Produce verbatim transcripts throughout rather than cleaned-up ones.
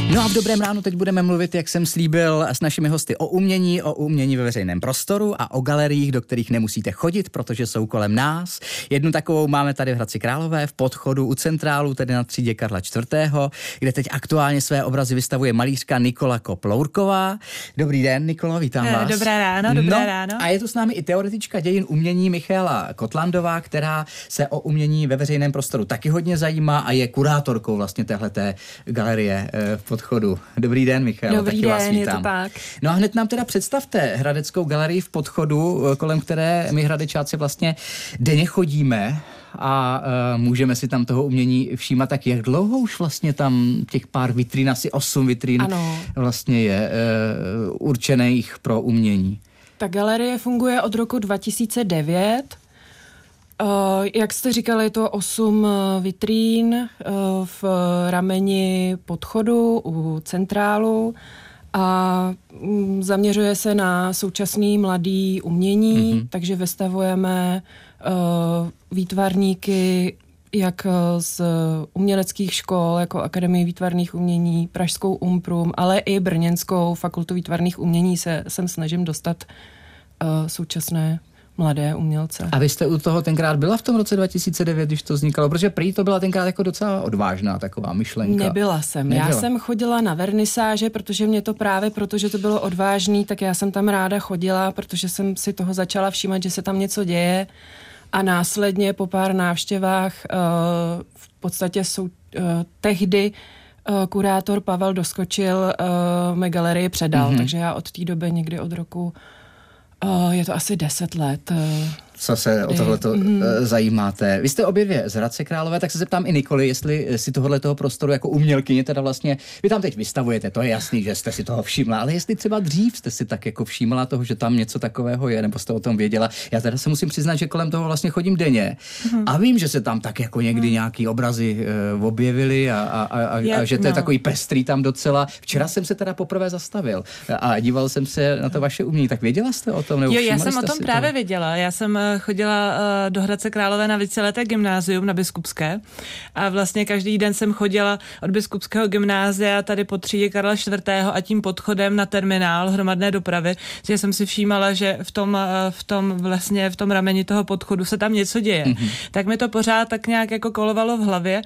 No a v Dobrém ránu teď budeme mluvit, jak jsem slíbil, s našimi hosty o umění, o umění ve veřejném prostoru a o galeriích, do kterých nemusíte chodit, protože jsou kolem nás. Jednu takovou máme tady v Hradci Králové v Podchodu u Centrálu, tedy na třídě Karla čtvrtého., kde teď aktuálně své obrazy vystavuje malířka Nikola Koplourková. Dobrý den, Nikolo, vítám vás. Dobré ráno, dobré no, ráno. A je tu s námi i teoretička dějin umění Michaela Kotlandová, která se o umění ve veřejném prostoru taky hodně zajímá a je kurátorkou vlastně téhleté galerie v Podchodu. Dobrý den, Michaela, Dobrý taky den, vás vítám. je to tak. No a hned nám teda představte Hradeckou galerii v Podchodu, kolem které my hradečáci vlastně denně chodíme a uh, můžeme si tam toho umění všímat. Tak jak dlouho už vlastně tam těch pár vitrín, asi osm vitrín ano. vlastně je uh, určených pro umění? Ta galerie funguje od roku dva tisíce devět. Uh, jak jste říkali, je to osm vitrín uh, v rameni Podchodu u Centrálu a um, zaměřuje se na současný mladý umění, mm-hmm. takže vystavujeme uh, výtvarníky jak z uměleckých škol, jako Akademii výtvarných umění, pražskou Umprum, ale i brněnskou fakultu výtvarných umění se sem snažím dostat uh, současné mladé umělce. A vy jste u toho tenkrát byla v tom roce dva tisíce devět, když to vznikalo? Protože prý to byla tenkrát jako docela odvážná taková myšlenka. Nebyla jsem. Nebyla. Já jsem chodila na vernisáže, protože mě to právě, protože to bylo odvážný, tak já jsem tam ráda chodila, protože jsem si toho začala všímat, že se tam něco děje a následně po pár návštěvách uh, v podstatě jsou uh, tehdy uh, kurátor Pavel Doskočil uh, mé galerii předal, mm-hmm. takže já od té doby někdy od roku Uh, je to asi deset let. Uh, Co se o tohleto mm. zajímáte. Vy jste obě dvě z Hradce Králové, tak se zeptám i Nikoli, jestli si tohohletoho prostoru jako umělkyně teda vlastně, vy tam teď vystavujete, to je jasný, že jste si toho všimla, ale jestli třeba dřív jste si tak jako všímala toho, že tam něco takového je, nebo jste o tom věděla. Já teda se musím přiznat, že kolem toho vlastně chodím denně mm. a vím, že se tam tak jako někdy mm. nějaký obrazy uh, objevily a, a, a, a, je, a že to no. je takový pestrý tam docela. Včera jsem se teda poprvé zastavil a díval jsem se na to vaše umění, tak věděla jste o tom? Nebo jo, já jsem o tom právě toho? věděla. Já jsem chodila uh, do Hradce Králové na víceleté gymnázium na Biskupské a vlastně každý den jsem chodila od Biskupského gymnázia tady po třídě Karla čtvrtého a tím Podchodem na terminál hromadné dopravy, že jsem si všímala, že v tom, uh, v tom vlastně v tom rameni toho Podchodu se tam něco děje. Mm-hmm. Tak mi to pořád tak nějak jako kolovalo v hlavě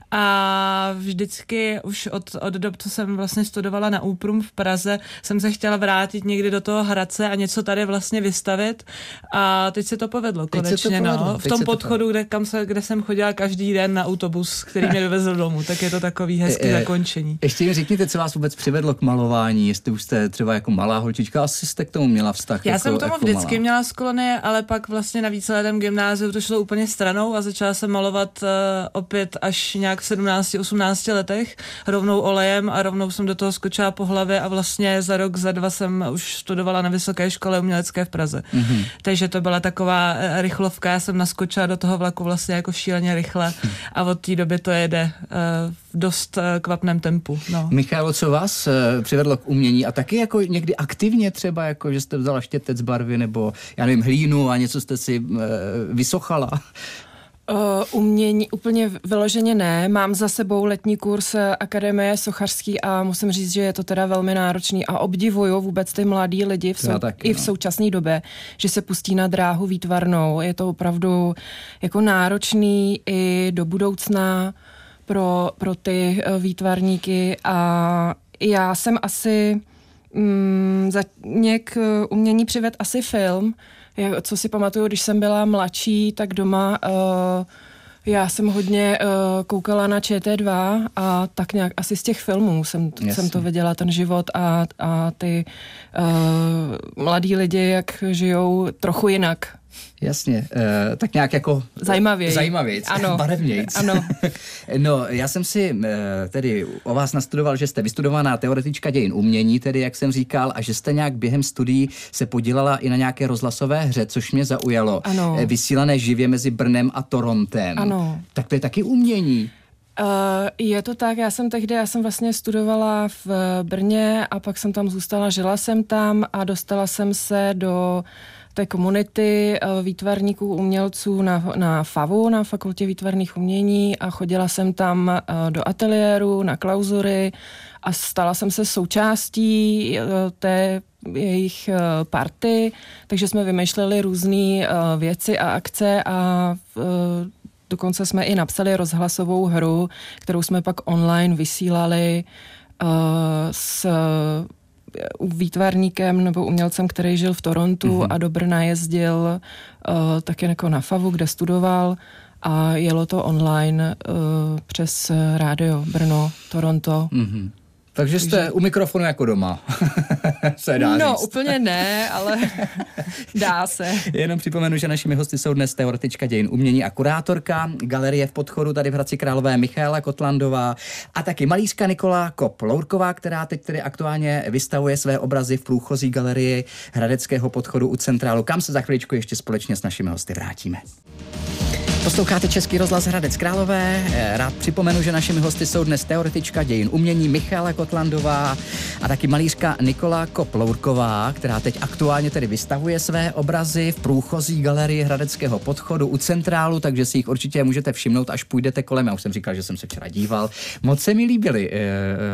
a vždycky už od, od dob, co jsem vlastně studovala na Úprum v Praze, jsem se chtěla vrátit někdy do toho Hradce a něco tady vlastně vystavit a teď se to povedlo konečně, to povedlo. No. V tom Podchodu, kde, kam se, kde jsem chodila každý den na autobus, který mě dovezl domů, tak je to takový hezký e, zakončení. Ještě mi řekněte, co vás vůbec přivedlo k malování, jestli už jste třeba jako malá holčička, asi jste k tomu měla vztah. Já jako, jsem tomu jako vždycky malá. měla sklony, ale pak vlastně na víceletém gymnáziu to šlo úplně stranou a začala jsem malovat uh, opět až nějak v sedmnácti osmnácti letech, rovnou olejem a rovnou jsem do toho skočila po hlavě a vlastně za rok, za dva jsem už studovala na Vysoké škole umělecké v Praze. Mm-hmm. Takže to byla taková rychlovka, já jsem naskočila do toho vlaku vlastně jako šíleně rychle a od té doby to jede uh, v dost uh, kvapném tempu. No. Michaelo, co vás uh, přivedlo k umění a taky jako někdy aktivně třeba, jako že jste vzala štětec barvy nebo já nevím, hlínu a něco jste si uh, vysochala? Uh, umění úplně vyloženě ne. Mám za sebou letní kurz Akademie sochařský a musím říct, že je to teda velmi náročný a obdivuju vůbec ty mladí lidi v sou, taky, i v no. současné době, že se pustí na dráhu výtvarnou. Je to opravdu jako náročný i do budoucna pro, pro ty uh, výtvarníky a já jsem asi mm, za něk uh, umění přived asi film. Co si pamatuju, když jsem byla mladší, tak doma uh, já jsem hodně uh, koukala na Č T dva a tak nějak asi z těch filmů jsem, jsem to viděla, ten život a, a ty uh, mladí lidi, jak žijou trochu jinak. Jasně, e, tak nějak jako... Zajímavěji. Zajímavějc, ano. barevnějc. Ano. No, já jsem si e, tedy o vás nastudoval, že jste vystudovaná teoretička dějin umění, tedy jak jsem říkal, a že jste nějak během studií se podílela i na nějaké rozhlasové hře, což mě zaujalo. Ano. E, vysílané živě mezi Brnem a Torontem. Ano. Tak to je taky umění. Uh, je to tak, já jsem tehdy, já jsem vlastně studovala v Brně a pak jsem tam zůstala, žila jsem tam a dostala jsem se do té komunity výtvarníků, umělců na, na FAVu, na Fakultě výtvarných umění, a chodila jsem tam do ateliéru, na klauzury a stala jsem se součástí té jejich party, takže jsme vymýšleli různé věci a akce a dokonce jsme i napsali rozhlasovou hru, kterou jsme pak online vysílali uh, s uh, výtvarníkem nebo umělcem, který žil v Torontu mm-hmm. a do Brna jezdil uh, taky jako na FAVu, kde studoval, a jelo to online uh, přes rádio Brno, Toronto. Mm-hmm. Takže jste Takže... u mikrofonu jako doma. Se dá no, říct. úplně ne, ale dá se. Jenom připomenu, že našimi hosty jsou dnes teoretička dějin umění a kurátorka Galerie v Podchodu tady v Hradci Králové Michaela Kotlandová a taky malířka Nikola Kopp-Lourková, která teď tedy aktuálně vystavuje své obrazy v průchozí galerii Hradeckého Podchodu u Centrálu, kam se za chviličku ještě společně s našimi hosty vrátíme. Posloucháte Český rozhlas Hradec Králové. Rád připomenu, že našimi hosty jsou dnes teoretička dějin umění Michaela Kotlandová a taky malířka Nikola Kopp-Lourková, která teď aktuálně tedy vystavuje své obrazy v průchozí galerii Hradeckého Podchodu u Centrálu, takže si jich určitě můžete všimnout, až půjdete kolem. Já už jsem říkal, že jsem se včera díval. Moc se mi líbily, eh,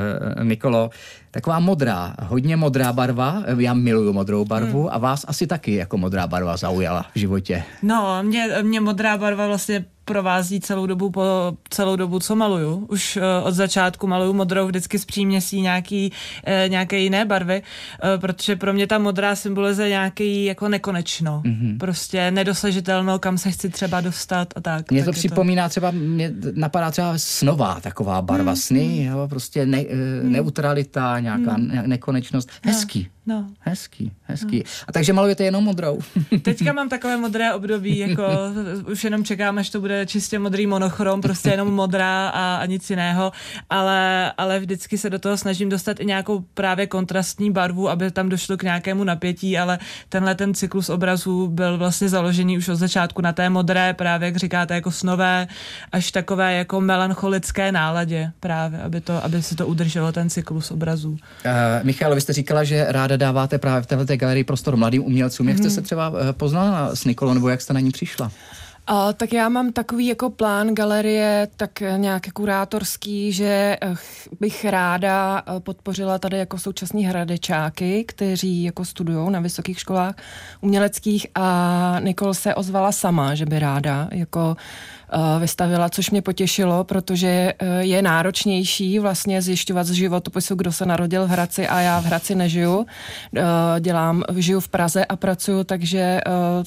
Nikolo. Taková modrá, hodně modrá barva. Já miluju modrou barvu hmm. a vás asi taky jako modrá barva zaujala v životě. No, mě, mě modrá barva vlastně provází celou dobu, po celou dobu, co maluju. Už uh, od začátku maluju modrou vždycky s příměsí nějaký, uh, nějaké jiné barvy, uh, protože pro mě ta modrá symbolizuje nějaký jako nekonečno. Mm-hmm. Prostě nedosažitelnou, kam se chci třeba dostat a tak. Mě tak to připomíná to... třeba, mě napadá třeba snová taková barva, mm. sny, jo, prostě ne, mm. neutralita, nějaká mm. ne, nekonečnost. Hezký. No. Hezký, hezký. No. A takže malujete jenom modrou. Teďka mám takové modré období, jako už jenom čekám, až to bude čistě modrý monochrom, prostě jenom modrá a, a nic jiného, ale, ale vždycky se do toho snažím dostat i nějakou právě kontrastní barvu, aby tam došlo k nějakému napětí, ale tenhle ten cyklus obrazů byl vlastně založený už od začátku na té modré, právě jak říkáte, jako snové, až takové jako melancholické náladě právě, aby, to, aby se to udrželo, ten cyklus obrazů. Uh, Michal, vy jste říkala, že ráda dáváte právě v této galerii prostor mladým umělcům. Jak jste hmm. se třeba poznala s Nikolou, nebo jak jste na ní přišla? A, tak já mám takový jako plán galerie, tak nějak kurátorský, že bych ráda podpořila tady jako současní hradečáky, kteří jako studujou na vysokých školách uměleckých, a Nikol se ozvala sama, že by ráda jako vystavila, což mě potěšilo, protože je náročnější vlastně zjišťovat z životopisu, kdo se narodil v Hradci, a já v Hradci nežiju. Dělám, žiju v Praze a pracuju, takže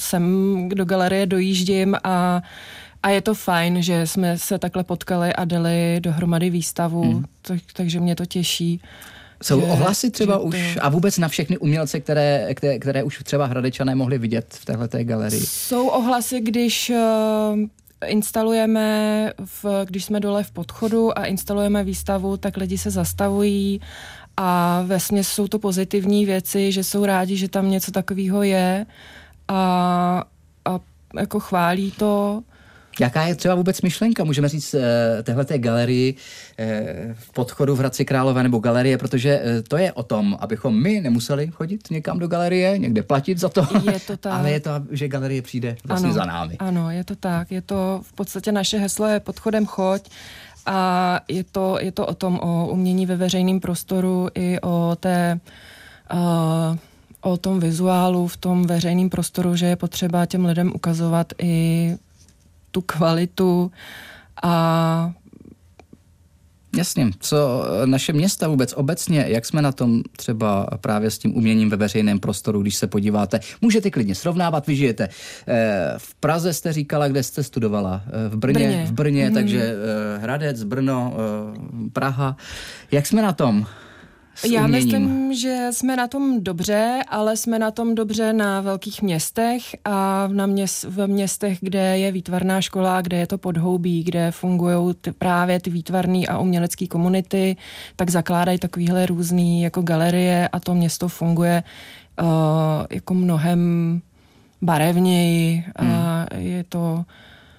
sem do galerie dojíždím a A je to fajn, že jsme se takhle potkali a dali dohromady výstavu, mm. tak, takže mě to těší. Jsou že, ohlasy třeba už to... a vůbec na všechny umělce, které, které, které už třeba Hradečané mohli vidět v téhleté galerii? Jsou ohlasy, když uh, instalujeme, v, když jsme dole v Podchodu a instalujeme výstavu, tak lidi se zastavují a vesměs jsou to pozitivní věci, že jsou rádi, že tam něco takového je a, a jako chválí to. Jaká je třeba vůbec myšlenka, můžeme říct, téhleté galerii v Podchodu v Hradci Králové nebo galerie, protože to je o tom, abychom my nemuseli chodit někam do galerie, někde platit za to, je to tak. Ale je to, že galerie přijde vlastně ano, za námi. Ano, je to tak. Je to v podstatě naše heslo je Podchodem choď a je to, je to o tom, o umění ve veřejném prostoru i o té... Uh, o tom vizuálu v tom veřejném prostoru, že je potřeba těm lidem ukazovat i tu kvalitu a... Jasně, co naše města vůbec obecně, jak jsme na tom třeba právě s tím uměním ve veřejném prostoru, když se podíváte, můžete klidně srovnávat, vy žijete v Praze, jste říkala, kde jste studovala, v Brně, Brně. v Brně, mm. takže Hradec, Brno, Praha, jak jsme na tom? Já myslím, že jsme na tom dobře, ale jsme na tom dobře na velkých městech a na měst, v městech, kde je výtvarná škola, kde je to podhoubí, kde fungují ty, právě ty výtvarné a umělecké komunity, tak zakládají takovýhle různý jako galerie a to město funguje uh, jako mnohem barevněji a hmm. je to...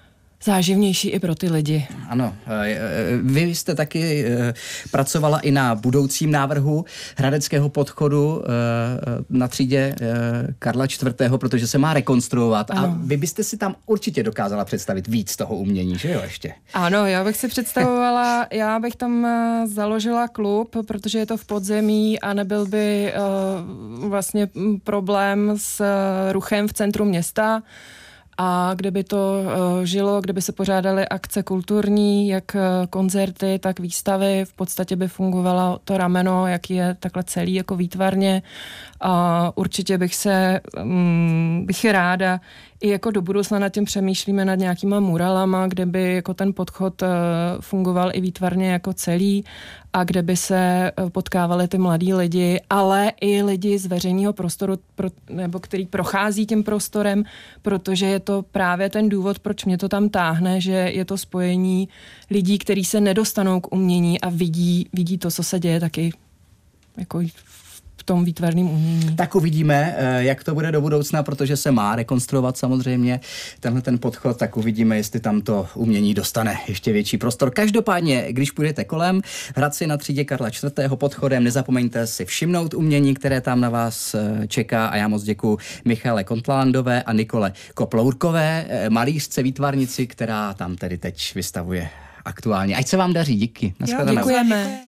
záživnější i pro ty lidi. Ano, vy jste taky pracovala i na budoucím návrhu hradeckého podchodu na třídě Karla čtvrtého, protože se má rekonstruovat. Ano. A vy byste si tam určitě dokázala představit víc toho umění, že jo ještě? Ano, já bych si představovala, já bych tam založila klub, protože je to v podzemí a nebyl by uh, vlastně problém s ruchem v centru města. A kdyby to uh, žilo, kdyby se pořádaly akce kulturní, jak uh, koncerty, tak výstavy, v podstatě by fungovalo to rameno, jak je takhle celý jako výtvarně. A určitě bych se, um, bych je ráda, i jako do budoucna nad tím přemýšlíme nad nějakýma muralama, kde by jako ten podchod uh, fungoval i výtvarně jako celý a kde by se uh, potkávali ty mladí lidi, ale i lidi z veřejného prostoru, pro, nebo který prochází tím prostorem, protože je to právě ten důvod, proč mě to tam táhne, že je to spojení lidí, kteří se nedostanou k umění a vidí, vidí to, co se děje taky jako v tom výtvarném umění. Tak uvidíme, jak to bude do budoucna, protože se má rekonstruovat samozřejmě tenhle ten podchod, tak uvidíme, jestli tam to umění dostane ještě větší prostor. Každopádně, když půjdete kolem v Hradci na třídě Karla čtvrtého podchodem, nezapomeňte si všimnout umění, které tam na vás čeká a já moc děkuju Michaele Kontlándové a Nikole Koplourkové, malířce, výtvarnici, která tam tedy teď vystavuje aktuálně. Ať se vám daří, díky. Jo, děkujeme.